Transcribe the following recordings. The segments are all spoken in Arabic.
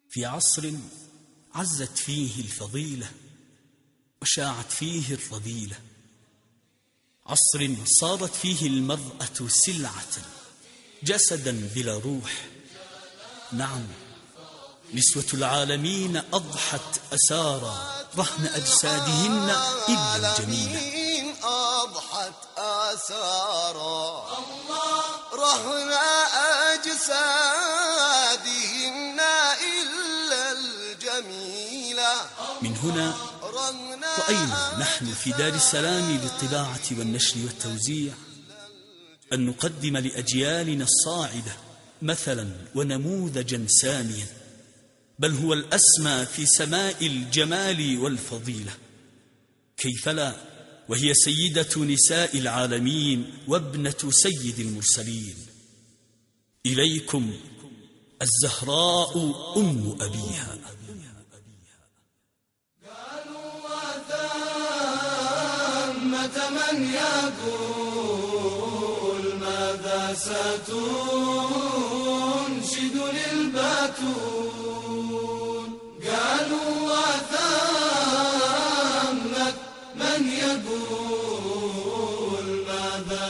في عصر عزت فيه الفضيلة وشاعت فيه الرذيلة، عصر صارت فيه المرأة سلعة جسدا بلا روح. نعم، نسوة العالمين أضحت أسارى رهن أجسادهن إلا الجميلة. أضحت أسارى رهن أجسادهن إلا الجميلة. من هنا رأينا نحن في دار السلام للطباعة والنشر والتوزيع أن نقدم لأجيالنا الصاعدة مثلا ونموذجا ساميا، بل هو الأسمى في سماء الجمال والفضيلة. كيف لا وهي سيدة نساء العالمين وابنة سيد المرسلين. إليكم الزهراء أم أبيها. قالوا وثمة من يقول ماذا ستنشد للبتول. قالوا وثمة من يقول ماذا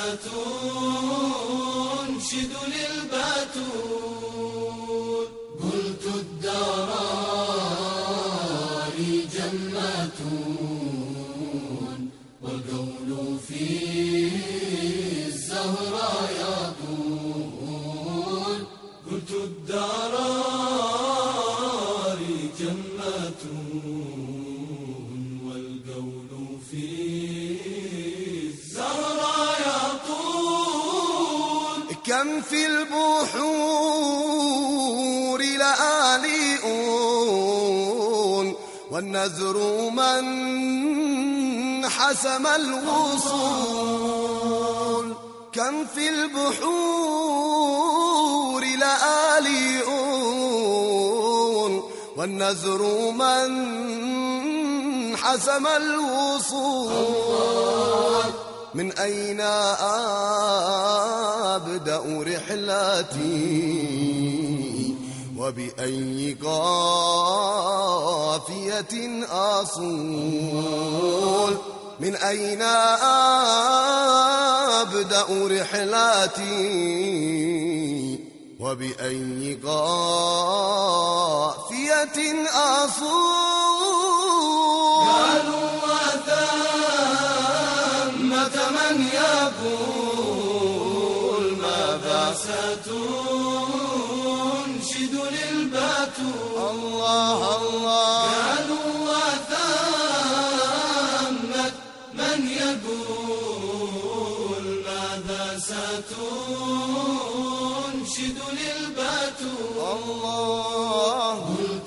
ستنشد للبتول. قلت الدراري جنة والقول في الزهراء يطول. قلت الدراري جنة والقول في الزهراء يطول. كم في البحور لآلئون والنذر من حسم الوصول. كم في البحور لآلئون والنذر من حسم الوصول. من أين أبدأ رحلتي وبأي قافية أصول. من أين أبدأ رحلتي وبأي قافية أصول. قالوا وثمة من يقول ماذا ستنشد للبتول. الله الله. قالوا وثمة من يقول ماذا ستنشد للبتول. الله. قلت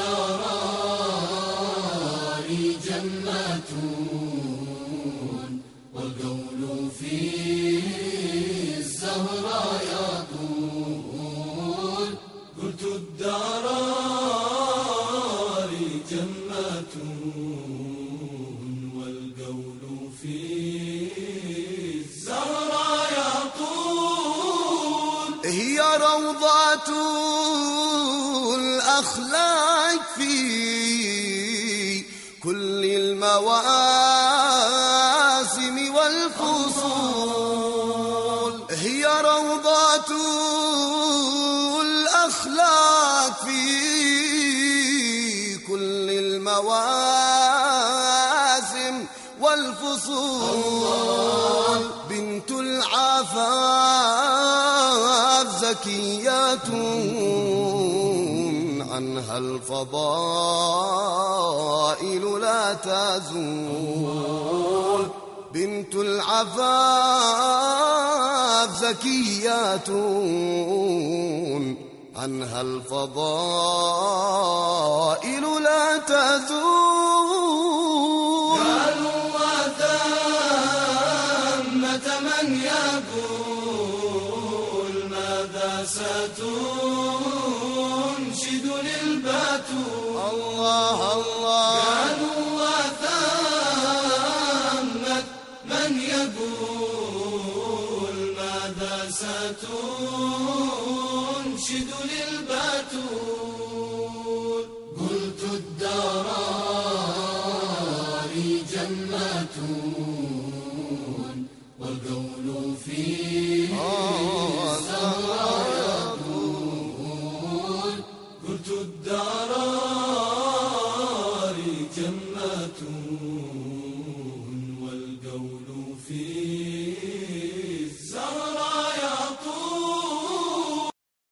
الدراري جنة والقول في الزهراء يطول. قلت الدراري جنة والقول في الزهراء يطول. هي روضة الأخلاق في كل المواسم والفصول. هي روضة الأخلاق في كل المواسم والفصول. بنت العفاف زكية عنها الفضائل لا تزول. بنت العفاف زكية عنها الفضائل لا تزول. قالوا وثمة من يقول ماذا ستنشد للبتول. الله الله. قالوا وثمة من يقول ماذا ستنشد للبتول. جماتون والقول فيه السهر يقول قلت الدراري جماتون